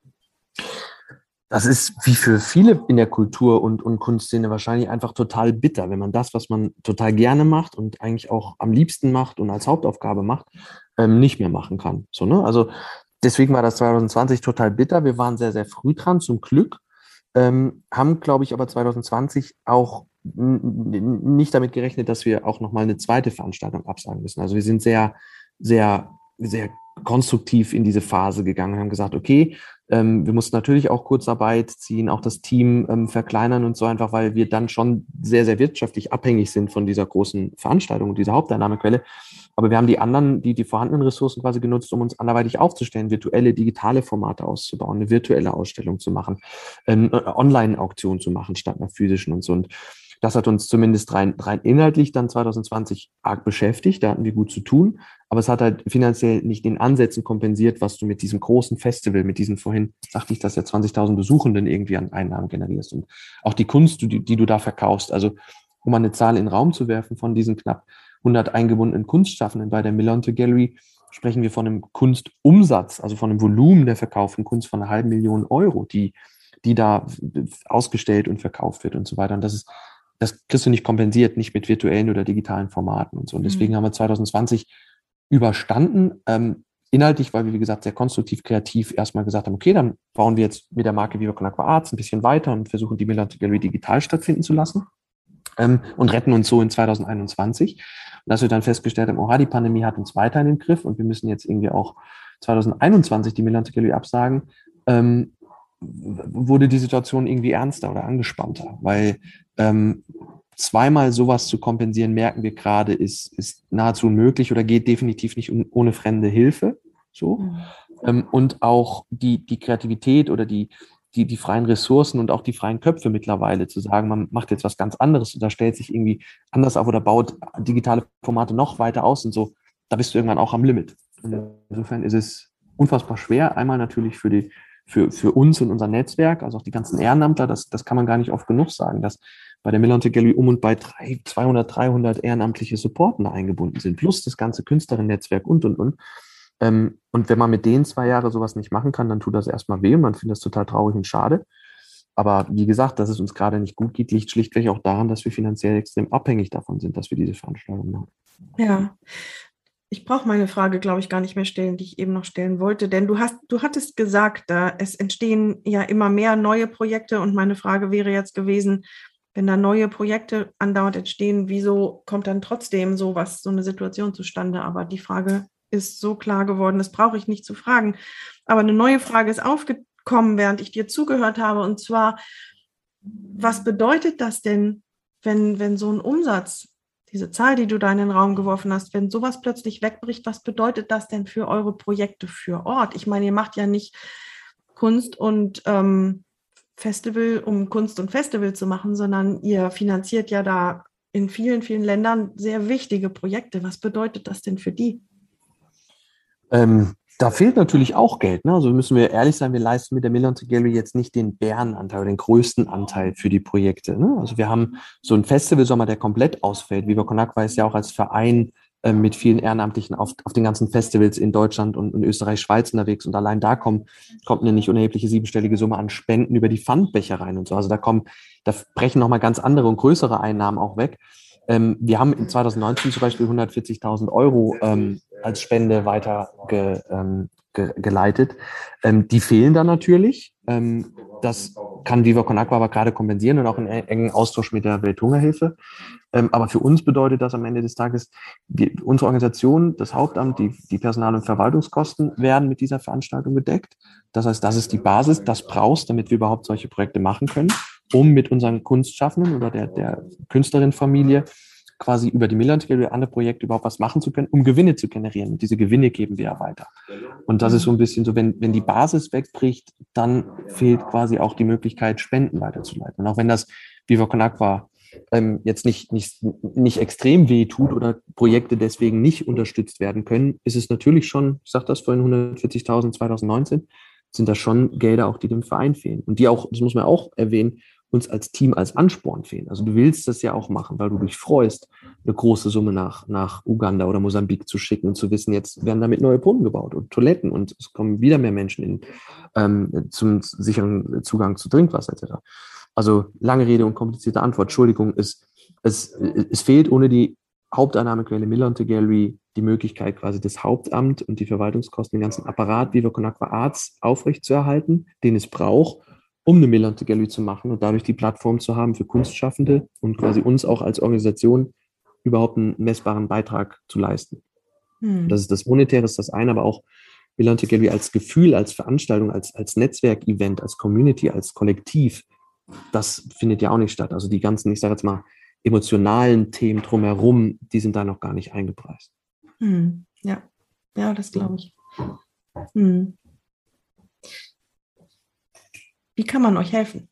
Das ist wie für viele in der Kultur- und Kunstszene wahrscheinlich einfach total bitter, wenn man das, was man total gerne macht und eigentlich auch am liebsten macht und als Hauptaufgabe macht, nicht mehr machen kann. So, ne? Also deswegen war das 2020 total bitter. Wir waren sehr, sehr früh dran, zum Glück. Haben, glaube ich, aber 2020 auch nicht damit gerechnet, dass wir auch nochmal eine zweite Veranstaltung absagen müssen. Also wir sind sehr, sehr, sehr konstruktiv in diese Phase gegangen und haben gesagt, okay, wir mussten natürlich auch Kurzarbeit ziehen, auch das Team verkleinern und so, einfach weil wir dann schon sehr, sehr wirtschaftlich abhängig sind von dieser großen Veranstaltung und dieser Haupteinnahmequelle. Aber wir haben die vorhandenen Ressourcen quasi genutzt, um uns anderweitig aufzustellen, virtuelle, digitale Formate auszubauen, eine virtuelle Ausstellung zu machen, Online-Auktion zu machen statt einer physischen und so. Und das hat uns zumindest rein inhaltlich dann 2020 arg beschäftigt. Da hatten wir gut zu tun. Aber es hat halt finanziell nicht in Ansätzen kompensiert, was du mit diesem großen Festival, mit diesen vorhin, sagte ich, dass ja 20.000 Besuchenden irgendwie an Einnahmen generierst. Und auch die Kunst, die du da verkaufst. Also, um mal eine Zahl in den Raum zu werfen, von diesen knapp 100 eingebundenen Kunstschaffenden bei der Millantor Gallery sprechen wir von einem Kunstumsatz, also von einem Volumen der verkauften Kunst von 500.000 Euro, die da ausgestellt und verkauft wird und so weiter. Und das kriegst du nicht kompensiert, nicht mit virtuellen oder digitalen Formaten und so. Und deswegen haben wir 2020 überstanden, inhaltlich, weil wir, wie gesagt, sehr konstruktiv, kreativ erstmal gesagt haben, okay, dann bauen wir jetzt mit der Marke Viva Con Aqua Arts ein bisschen weiter und versuchen, die Millantor Gallery digital stattfinden zu lassen und retten uns so in 2021. Und als wir dann festgestellt haben, die Pandemie hat uns weiter in den Griff und wir müssen jetzt irgendwie auch 2021 die Millantor Gallery absagen, wurde die Situation irgendwie ernster oder angespannter, weil zweimal sowas zu kompensieren, merken wir gerade, ist nahezu unmöglich oder geht definitiv nicht ohne fremde Hilfe. So. Und auch die Kreativität oder die freien Ressourcen und auch die freien Köpfe mittlerweile zu sagen, man macht jetzt was ganz anderes und da stellt sich irgendwie anders auf oder baut digitale Formate noch weiter aus und so, da bist du irgendwann auch am Limit. Und insofern ist es unfassbar schwer, einmal natürlich für uns und unser Netzwerk, also auch die ganzen Ehrenamtler, das kann man gar nicht oft genug sagen, dass bei der Millantor Gallery und bei 200, 300 ehrenamtliche Supporter eingebunden sind, plus das ganze Künstlerinnen-Netzwerk und. Und wenn man mit denen 2 Jahre sowas nicht machen kann, dann tut das erstmal weh und man findet das total traurig und schade. Aber wie gesagt, dass es uns gerade nicht gut geht, liegt schlichtweg auch daran, dass wir finanziell extrem abhängig davon sind, dass wir diese Veranstaltung machen. Ja. Ich brauche meine Frage, glaube ich, gar nicht mehr stellen, die ich eben noch stellen wollte, denn du hattest gesagt, es entstehen ja immer mehr neue Projekte und meine Frage wäre jetzt gewesen, wenn da neue Projekte andauernd entstehen, wieso kommt dann trotzdem so eine Situation zustande? Aber die Frage ist so klar geworden, das brauche ich nicht zu fragen. Aber eine neue Frage ist aufgekommen, während ich dir zugehört habe, und zwar, was bedeutet das denn, wenn so ein Umsatz, diese Zahl, die du da in den Raum geworfen hast, wenn sowas plötzlich wegbricht, was bedeutet das denn für eure Projekte für Ort? Ich meine, ihr macht ja nicht Kunst und Festival, um Kunst und Festival zu machen, sondern ihr finanziert ja da in vielen, vielen Ländern sehr wichtige Projekte. Was bedeutet das denn für die? Da fehlt natürlich auch Geld. Ne? Also müssen wir ehrlich sein, wir leisten mit der Millantor Gallery jetzt nicht den Bärenanteil oder den größten Anteil für die Projekte. Ne? Also wir haben so einen Festivalsommer, der komplett ausfällt. Viva Con Aqua ist ja auch als Verein mit vielen Ehrenamtlichen auf den ganzen Festivals in Deutschland und in Österreich, Schweiz unterwegs. Und allein da kommt eine nicht unerhebliche siebenstellige Summe an Spenden über die Pfandbecher rein und so. Also da brechen nochmal ganz andere und größere Einnahmen auch weg. Wir haben in 2019 zum Beispiel 140.000 Euro als Spende weitergeleitet. Die fehlen dann natürlich. Das kann Viva Con Agua aber gerade kompensieren und auch in engen Austausch mit der Welthungerhilfe. Aber für uns bedeutet das am Ende des Tages, unsere Organisation, das Hauptamt, die Personal- und Verwaltungskosten werden mit dieser Veranstaltung gedeckt. Das heißt, das ist die Basis, das brauchst, damit wir überhaupt solche Projekte machen können, um mit unseren Kunstschaffenden oder der Künstlerinnenfamilie quasi über die Millantor Gallery andere Projekte überhaupt was machen zu können, um Gewinne zu generieren. Und diese Gewinne geben wir ja weiter. Und das ist so ein bisschen so, wenn die Basis wegbricht, dann fehlt quasi auch die Möglichkeit, Spenden weiterzuleiten. Und auch wenn das Viva Con Agua jetzt nicht extrem weh tut oder Projekte deswegen nicht unterstützt werden können, ist es natürlich schon, ich sagte das vorhin, 140.000 2019, sind das schon Gelder auch, die dem Verein fehlen. Und die auch, das muss man auch erwähnen, uns als Team als Ansporn fehlen. Also du willst das ja auch machen, weil du dich freust, eine große Summe nach Uganda oder Mosambik zu schicken und zu wissen, jetzt werden damit neue Brunnen gebaut und Toiletten und es kommen wieder mehr Menschen zum sicheren Zugang zu Trinkwasser etc. Also lange Rede und komplizierte Antwort. Entschuldigung, es fehlt ohne die Haupteinnahmequelle Millantor Gallery die Möglichkeit, quasi das Hauptamt und die Verwaltungskosten, den ganzen Apparat Viva Con Agua Arts aufrechtzuerhalten, den es braucht, um eine Millantor Gallery zu machen und dadurch die Plattform zu haben für Kunstschaffende und quasi uns auch als Organisation überhaupt einen messbaren Beitrag zu leisten. Das ist das Monetäre, ist das eine, aber auch Millantor Gallery als Gefühl, als Veranstaltung, als Netzwerkevent, als Community, als Kollektiv, das findet ja auch nicht statt. Also die ganzen, ich sage jetzt mal, emotionalen Themen drumherum, die sind da noch gar nicht eingepreist. Ja, das glaube ich. Wie kann man euch helfen?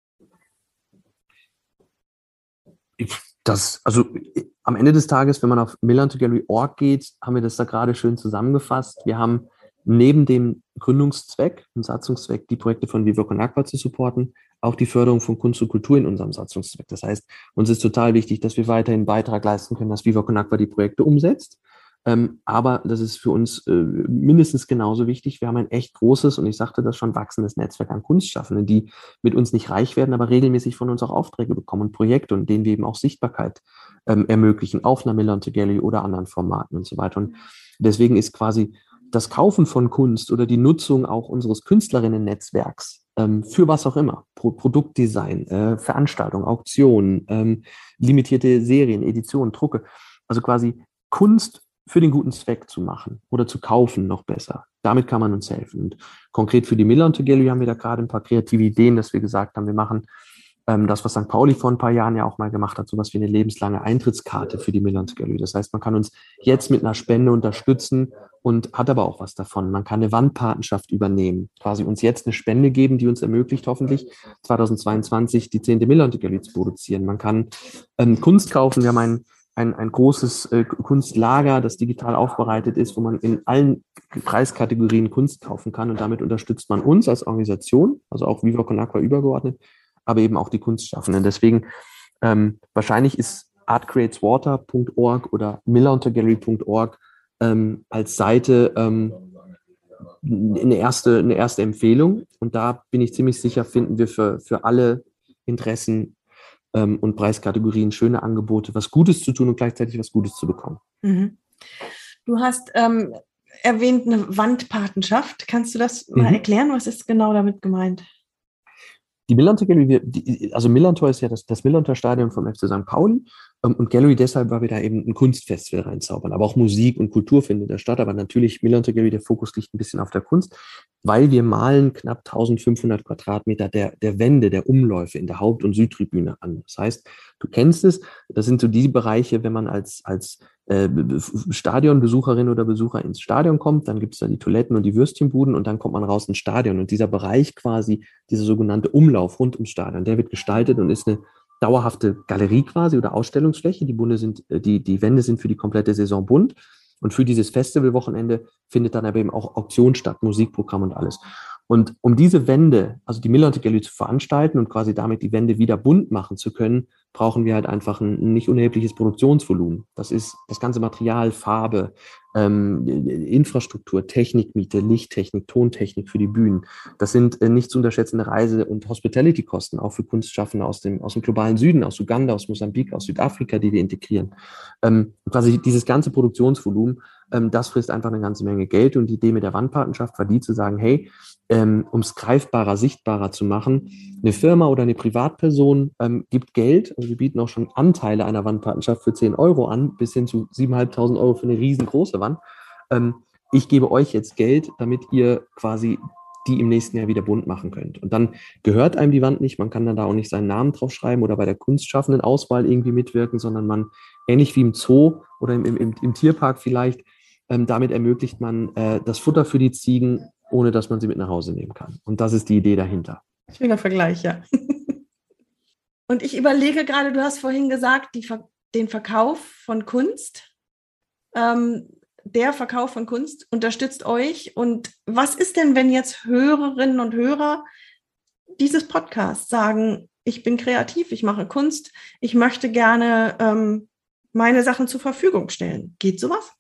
Also am Ende des Tages, wenn man auf millantorgallery.org geht, haben wir das da gerade schön zusammengefasst. Wir haben neben dem Gründungszweck und Satzungszweck, die Projekte von Viva Con Agua zu supporten, auch die Förderung von Kunst und Kultur in unserem Satzungszweck. Das heißt, uns ist total wichtig, dass wir weiterhin einen Beitrag leisten können, dass Viva Con Agua die Projekte umsetzt. Aber das ist für uns mindestens genauso wichtig. Wir haben ein echt großes, und ich sagte das schon, wachsendes Netzwerk an Kunstschaffenden, die mit uns nicht reich werden, aber regelmäßig von uns auch Aufträge bekommen und Projekte, und denen wir eben auch Sichtbarkeit ermöglichen auf einer Millantor Gallery oder anderen Formaten und so weiter. Und deswegen ist quasi das Kaufen von Kunst oder die Nutzung auch unseres Künstlerinnen-Netzwerks für was auch immer, Produktdesign, Veranstaltungen, Auktionen, limitierte Serien, Editionen, Drucke, also quasi Kunst für den guten Zweck zu machen oder zu kaufen, noch besser. Damit kann man uns helfen. Und konkret für die Millantor Gallery haben wir da gerade ein paar kreative Ideen, dass wir gesagt haben, wir machen das, was St. Pauli vor ein paar Jahren ja auch mal gemacht hat, sowas wie eine lebenslange Eintrittskarte für die Millantor Gallery. Das heißt, man kann uns jetzt mit einer Spende unterstützen und hat aber auch was davon. Man kann eine Wandpatenschaft übernehmen, quasi uns jetzt eine Spende geben, die uns ermöglicht, hoffentlich 2022 die 10. Millantor Gallery zu produzieren. Man kann Kunst kaufen. Wir haben ein großes Kunstlager, das digital aufbereitet ist, wo man in allen Preiskategorien Kunst kaufen kann, und damit unterstützt man uns als Organisation, also auch Viva Con Agua übergeordnet, aber eben auch die Kunstschaffenden. Deswegen wahrscheinlich ist artcreateswater.org oder millantorgallery.org als Seite eine erste Empfehlung, und da bin ich ziemlich sicher, finden wir für alle Interessen und Preiskategorien schöne Angebote, was Gutes zu tun und gleichzeitig was Gutes zu bekommen. Du hast erwähnt eine Wandpatenschaft. Kannst du das mal erklären? Was ist genau damit gemeint? Die Millantor Gallery, also Millantor ist ja das Millantor-Stadion vom FC St. Pauli, und Gallery deshalb, weil wir da eben ein Kunstfestival reinzaubern. Aber auch Musik und Kultur findet da statt. Aber natürlich Millantor Gallery, der Fokus liegt ein bisschen auf der Kunst, weil wir malen knapp 1500 Quadratmeter der Wände, der Umläufe in der Haupt- und Südtribüne an. Das heißt, du kennst es, das sind so die Bereiche, wenn man als Stadionbesucherin oder Besucher ins Stadion kommt, dann gibt es da die Toiletten und die Würstchenbuden, und dann kommt man raus ins Stadion. Und dieser Bereich quasi, dieser sogenannte Umlauf rund ums Stadion, der wird gestaltet und ist eine dauerhafte Galerie quasi oder Ausstellungsfläche. Die Wände sind für die komplette Saison bunt. Und für dieses Festivalwochenende findet dann aber eben auch Auktion statt, Musikprogramm und alles. Und um diese Wände, also die Millantor Gallery zu veranstalten und quasi damit die Wände wieder bunt machen zu können, brauchen wir halt einfach ein nicht unerhebliches Produktionsvolumen. Das ist das ganze Material, Farbe, Infrastruktur, Technikmiete, Lichttechnik, Tontechnik für die Bühnen. Das sind nicht zu unterschätzende Reise- und Hospitality-Kosten, auch für Kunstschaffende aus dem globalen Süden, aus Uganda, aus Mosambik, aus Südafrika, die wir integrieren. Quasi dieses ganze Produktionsvolumen, das frisst einfach eine ganze Menge Geld. Und die Idee mit der Wandpartnerschaft war die zu sagen, hey, um es greifbarer, sichtbarer zu machen, eine Firma oder eine Privatperson gibt Geld, also wir bieten auch schon Anteile einer Wandpartnerschaft für 10 Euro an, bis hin zu 7.500 Euro für eine riesengroße Wand. Ich gebe euch jetzt Geld, damit ihr quasi die im nächsten Jahr wieder bunt machen könnt. Und dann gehört einem die Wand nicht, man kann dann da auch nicht seinen Namen draufschreiben oder bei der kunstschaffenden Auswahl irgendwie mitwirken, sondern man, ähnlich wie im Zoo oder im Tierpark vielleicht, damit ermöglicht man das Futter für die Ziegen, ohne dass man sie mit nach Hause nehmen kann. Und das ist die Idee dahinter. Schöner Vergleich, ja. Und ich überlege gerade, du hast vorhin gesagt, den Verkauf von Kunst. Der Verkauf von Kunst unterstützt euch. Und was ist denn, wenn jetzt Hörerinnen und Hörer dieses Podcasts sagen, ich bin kreativ, ich mache Kunst, ich möchte gerne meine Sachen zur Verfügung stellen? Geht sowas?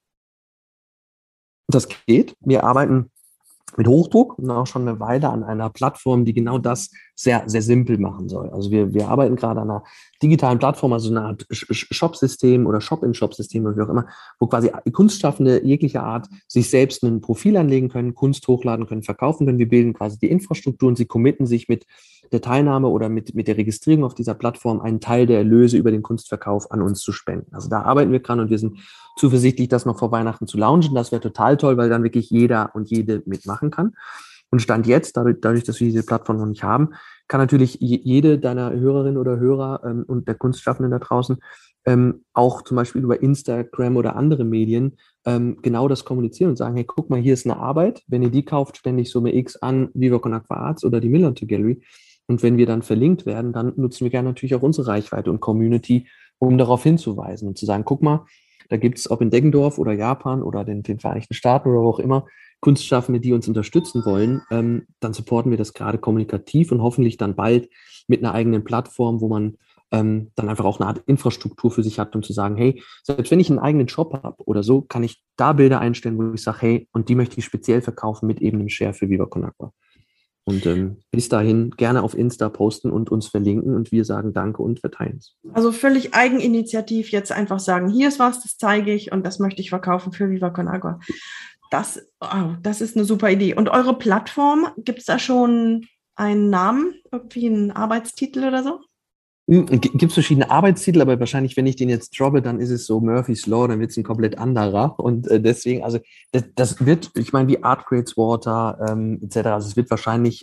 Das geht. Wir arbeiten mit Hochdruck und auch schon eine Weile an einer Plattform, die genau das sehr, sehr simpel machen soll. Also wir arbeiten gerade an einer digitalen Plattform, also eine Art Shop-System oder Shop-in-Shop-System oder wie auch immer, wo quasi Kunstschaffende jeglicher Art sich selbst ein Profil anlegen können, Kunst hochladen können, verkaufen können. Wir bilden quasi die Infrastruktur und sie committen sich mit der Teilnahme oder mit der Registrierung auf dieser Plattform einen Teil der Erlöse über den Kunstverkauf an uns zu spenden. Also da arbeiten wir dran und wir sind zuversichtlich, das noch vor Weihnachten zu launchen. Das wäre total toll, weil dann wirklich jeder und jede mitmachen kann. Und Stand jetzt, dadurch, dass wir diese Plattform noch nicht haben, kann natürlich jede deiner Hörerinnen oder Hörer und der Kunstschaffenden da draußen auch zum Beispiel über Instagram oder andere Medien genau das kommunizieren und sagen, hey, guck mal, hier ist eine Arbeit. Wenn ihr die kauft, stände ich Summe X an Viva Con Aqua Arts oder die Millantor Gallery. Und wenn wir dann verlinkt werden, dann nutzen wir gerne natürlich auch unsere Reichweite und Community, um darauf hinzuweisen und zu sagen, guck mal, da gibt es, ob in Deggendorf oder Japan oder den Vereinigten Staaten oder wo auch immer, Kunstschaffende, die uns unterstützen wollen, dann supporten wir das gerade kommunikativ und hoffentlich dann bald mit einer eigenen Plattform, wo man dann einfach auch eine Art Infrastruktur für sich hat, um zu sagen, hey, selbst wenn ich einen eigenen Shop habe oder so, kann ich da Bilder einstellen, wo ich sage, hey, und die möchte ich speziell verkaufen mit eben einem Share für Viva Con Aqua. Und bis dahin gerne auf Insta posten und uns verlinken und wir sagen Danke und verteilen es. Also völlig eigeninitiativ jetzt einfach sagen, hier ist was, das zeige ich und das möchte ich verkaufen für Viva Con Agua. Das ist eine super Idee. Und eure Plattform, gibt es da schon einen Namen, irgendwie einen Arbeitstitel oder so? Gibt es verschiedene Arbeitstitel, aber wahrscheinlich, wenn ich den jetzt droppe, dann ist es so Murphy's Law, dann wird es ein komplett anderer. Und deswegen, also das wird, ich meine, wie Art Creates Water etc., also es wird wahrscheinlich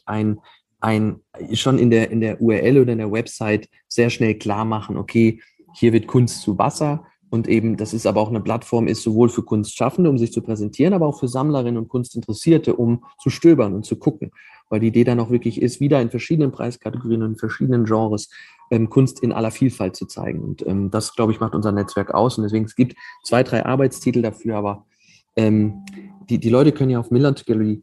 schon in der URL oder in der Website sehr schnell klar machen, okay, hier wird Kunst zu Wasser. Und eben, das ist aber auch eine Plattform, ist sowohl für Kunstschaffende, um sich zu präsentieren, aber auch für Sammlerinnen und Kunstinteressierte, um zu stöbern und zu gucken. Weil die Idee dann auch wirklich ist, wieder in verschiedenen Preiskategorien und in verschiedenen Genres Kunst in aller Vielfalt zu zeigen. Und das, glaube ich, macht unser Netzwerk aus. Und deswegen, es gibt 2, 3 Arbeitstitel dafür, aber die Leute können ja auf Millantor Gallery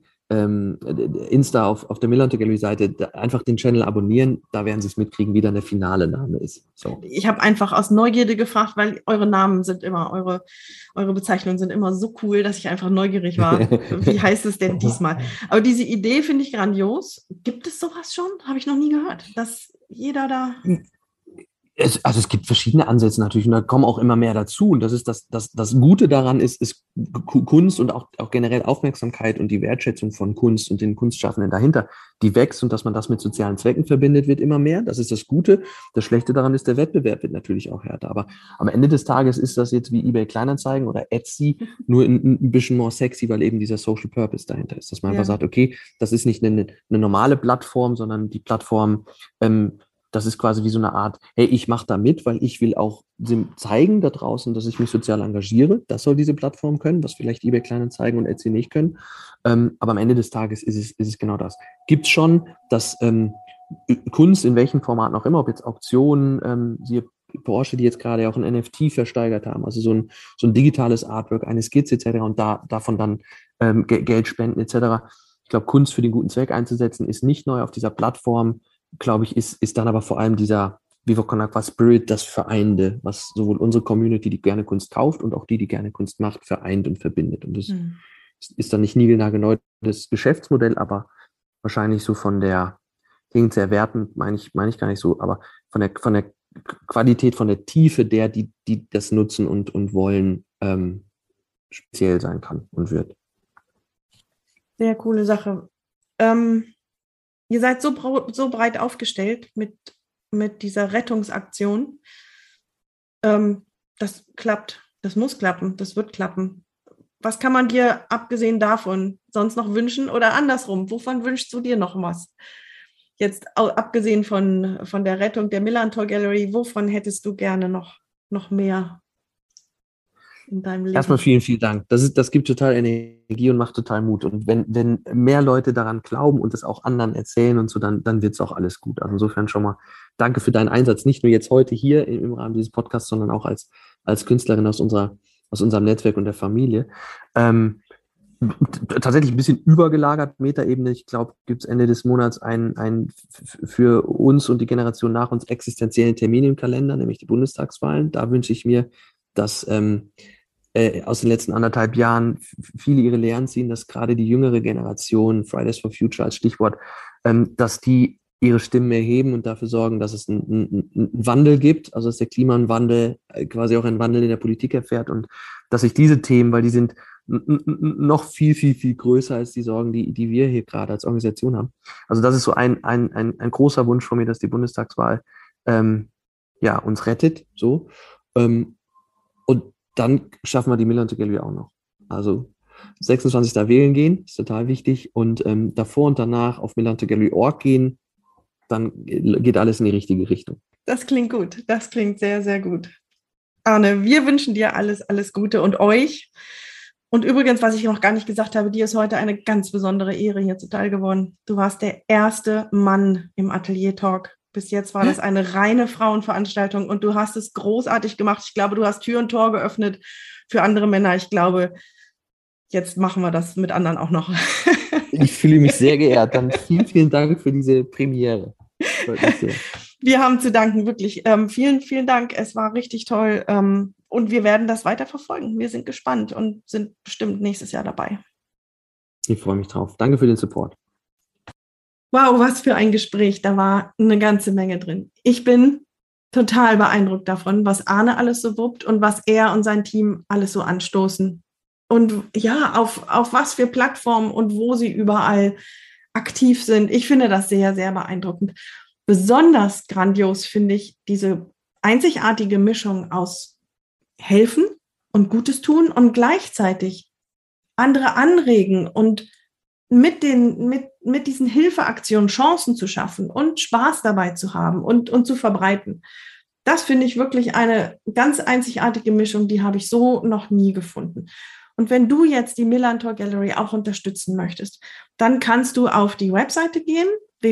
Insta auf der Millantor Gallery Seite einfach den Channel abonnieren, da werden sie es mitkriegen, wie dann der finale Name ist. So. Ich habe einfach aus Neugierde gefragt, weil eure Namen sind immer, eure Bezeichnungen sind immer so cool, dass ich einfach neugierig war. Wie heißt es denn diesmal? Aber diese Idee finde ich grandios. Gibt es sowas schon? Habe ich noch nie gehört, dass jeder da... Also es gibt verschiedene Ansätze natürlich und da kommen auch immer mehr dazu. Und das ist das Gute daran ist Kunst und auch generell Aufmerksamkeit und die Wertschätzung von Kunst und den Kunstschaffenden dahinter, die wächst und dass man das mit sozialen Zwecken verbindet, wird immer mehr. Das ist das Gute. Das Schlechte daran ist, der Wettbewerb wird natürlich auch härter. Aber am Ende des Tages ist das jetzt wie eBay Kleinanzeigen oder Etsy nur ein bisschen more sexy, weil eben dieser Social Purpose dahinter ist. Dass man einfach sagt, okay, das ist nicht eine normale Plattform, sondern die Plattform das ist quasi wie so eine Art, hey, ich mache da mit, weil ich will auch zeigen da draußen, dass ich mich sozial engagiere. Das soll diese Plattform können, was vielleicht eBay Kleinanzeigen und Etsy nicht können. Aber am Ende des Tages ist es genau das. Gibt es schon, dass Kunst in welchem Format noch immer, ob jetzt Auktionen, siehe Porsche, die jetzt gerade auch ein NFT versteigert haben, also so ein digitales Artwork, eine Skizze etc. und davon dann Geld spenden etc. glaube, Kunst für den guten Zweck einzusetzen, ist nicht neu auf dieser Plattform, glaube ich, ist dann aber vor allem dieser Viva Con Agua Spirit, das Vereinde, was sowohl unsere Community, die gerne Kunst kauft, und auch die gerne Kunst macht, vereint und verbindet. Und das ist dann nicht niegelnagelneu das Geschäftsmodell, aber wahrscheinlich so von der, klingt sehr wertend, meine ich gar nicht so, aber von der Qualität, von der Tiefe der, die das nutzen und wollen, speziell sein kann und wird. Sehr coole Sache. Ihr seid so breit aufgestellt mit dieser Rettungsaktion. Das klappt, das muss klappen, das wird klappen. Was kann man dir abgesehen davon sonst noch wünschen oder andersrum? Wovon wünschst du dir noch was? Jetzt abgesehen von der Rettung der Millantor Gallery, wovon hättest du gerne noch mehr in deinem Leben? Erstmal vielen, vielen Dank. Das gibt total Energie und macht total Mut. Und wenn mehr Leute daran glauben und es auch anderen erzählen und so, dann wird es auch alles gut. Also insofern schon mal danke für deinen Einsatz, nicht nur jetzt heute hier im Rahmen dieses Podcasts, sondern auch als Künstlerin aus unserem Netzwerk und der Familie. Tatsächlich ein bisschen übergelagert, Metaebene. Ich glaube, gibt es Ende des Monats einen für uns und die Generation nach uns existenziellen Termin im Kalender, nämlich die Bundestagswahlen. Da wünsche ich mir, dass aus den letzten 1,5 Jahren viele ihre Lehren ziehen, dass gerade die jüngere Generation, Fridays for Future als Stichwort, dass die ihre Stimmen erheben und dafür sorgen, dass es einen Wandel gibt, also dass der Klimawandel quasi auch einen Wandel in der Politik erfährt und dass sich diese Themen, weil die sind noch viel, viel, viel größer als die Sorgen, die wir hier gerade als Organisation haben. Also das ist so ein großer Wunsch von mir, dass die Bundestagswahl uns rettet. So. Und dann schaffen wir die Millantor Gallery auch noch. Also 26. wählen gehen, ist total wichtig. Und davor und danach auf millantorgallery.org gehen, dann geht alles in die richtige Richtung. Das klingt gut. Das klingt sehr, sehr gut. Arne, wir wünschen dir alles, alles Gute und euch. Und übrigens, was ich noch gar nicht gesagt habe, dir ist heute eine ganz besondere Ehre hier zuteil geworden. Du warst der erste Mann im Atelier-Talk. Bis jetzt war das eine reine Frauenveranstaltung und du hast es großartig gemacht. Ich glaube, du hast Tür und Tor geöffnet für andere Männer. Ich glaube, jetzt machen wir das mit anderen auch noch. Ich fühle mich sehr geehrt. Dann vielen, vielen Dank für diese Premiere. Wir haben zu danken, wirklich. Vielen, vielen Dank. Es war richtig toll. Und wir werden das weiter verfolgen. Wir sind gespannt und sind bestimmt nächstes Jahr dabei. Ich freue mich drauf. Danke für den Support. Wow, was für ein Gespräch. Da war eine ganze Menge drin. Ich bin total beeindruckt davon, was Arne alles so wuppt und was er und sein Team alles so anstoßen. Und ja, auf was für Plattformen und wo sie überall aktiv sind. Ich finde das sehr, sehr beeindruckend. Besonders grandios finde ich diese einzigartige Mischung aus helfen und Gutes tun und gleichzeitig andere anregen und mit diesen Hilfeaktionen Chancen zu schaffen und Spaß dabei zu haben und zu verbreiten. Das finde ich wirklich eine ganz einzigartige Mischung, die habe ich so noch nie gefunden. Und wenn du jetzt die Millantor Gallery auch unterstützen möchtest, dann kannst du auf die Webseite gehen,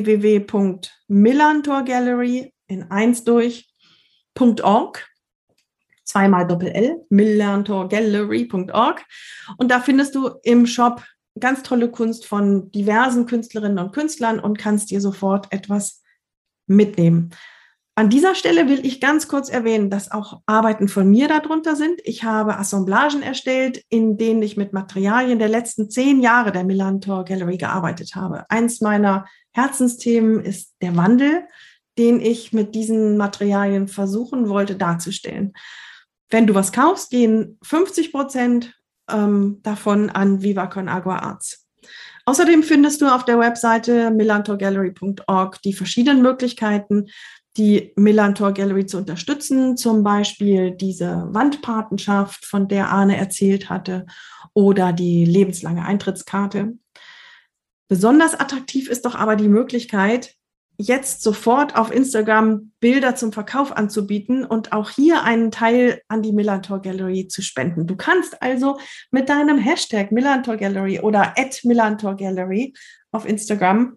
www.millantorgallery in 1 durch.org, zweimal Doppel-L, millantorgallery.org. Und da findest du im Shop ganz tolle Kunst von diversen Künstlerinnen und Künstlern und kannst dir sofort etwas mitnehmen. An dieser Stelle will ich ganz kurz erwähnen, dass auch Arbeiten von mir darunter sind. Ich habe Assemblagen erstellt, in denen ich mit Materialien der letzten 10 Jahre der Millantor Gallery gearbeitet habe. Eins meiner Herzensthemen ist der Wandel, den ich mit diesen Materialien versuchen wollte darzustellen. Wenn du was kaufst, gehen 50% davon an Viva Con Agua Arts. Außerdem findest du auf der Webseite millantorgallery.org die verschiedenen Möglichkeiten, die Millantor Gallery zu unterstützen, zum Beispiel diese Wandpatenschaft, von der Arne erzählt hatte, oder die lebenslange Eintrittskarte. Besonders attraktiv ist doch aber die Möglichkeit, jetzt sofort auf Instagram Bilder zum Verkauf anzubieten und auch hier einen Teil an die Millantor Gallery zu spenden. Du kannst also mit deinem Hashtag Millantor Gallery oder @MillantorGallery auf Instagram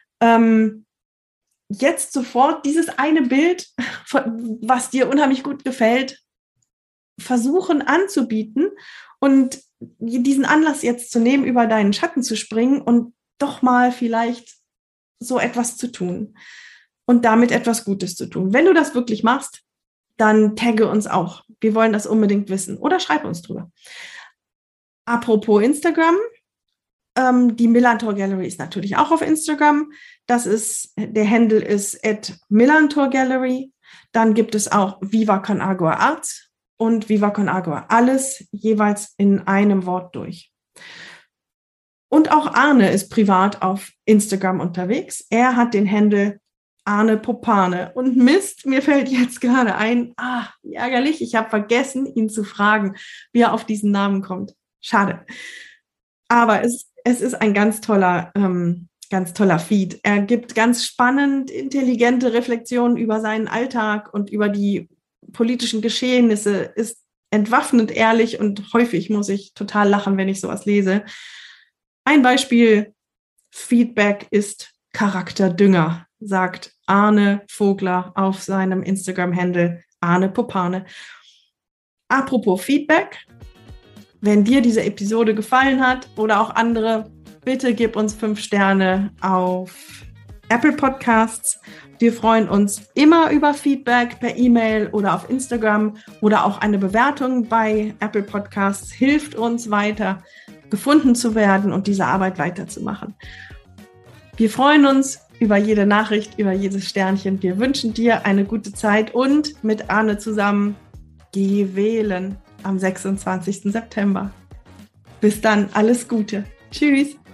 jetzt sofort dieses eine Bild, was dir unheimlich gut gefällt, versuchen anzubieten und diesen Anlass jetzt zu nehmen, über deinen Schatten zu springen und doch mal vielleicht so etwas zu tun und damit etwas Gutes zu tun. Wenn du das wirklich machst, dann tagge uns auch. Wir wollen das unbedingt wissen oder schreib uns drüber. Apropos Instagram, die Millantor Gallery ist natürlich auch auf Instagram. Der Handle ist @millantorgallery. Dann gibt es auch Viva con Agua Arts und Viva con Agua. Alles jeweils in einem Wort durch. Und auch Arne ist privat auf Instagram unterwegs. Er hat den Handle Arne Popane. Und Mist, mir fällt jetzt gerade ein, wie ärgerlich, ich habe vergessen, ihn zu fragen, wie er auf diesen Namen kommt. Schade. Aber es ist ein ganz toller Feed. Er gibt ganz spannend intelligente Reflexionen über seinen Alltag und über die politischen Geschehnisse, ist entwaffnend ehrlich und häufig muss ich total lachen, wenn ich sowas lese. Ein Beispiel: Feedback ist Charakterdünger, sagt Arne Vogler auf seinem Instagram-Handle Arne Popane. Apropos Feedback, wenn dir diese Episode gefallen hat oder auch andere, bitte gib uns 5 Sterne auf Apple Podcasts. Wir freuen uns immer über Feedback per E-Mail oder auf Instagram oder auch eine Bewertung bei Apple Podcasts hilft uns weiter gefunden zu werden und diese Arbeit weiterzumachen. Wir freuen uns über jede Nachricht, über jedes Sternchen. Wir wünschen dir eine gute Zeit und mit Arne zusammen geh wählen am 26. September. Bis dann, alles Gute. Tschüss.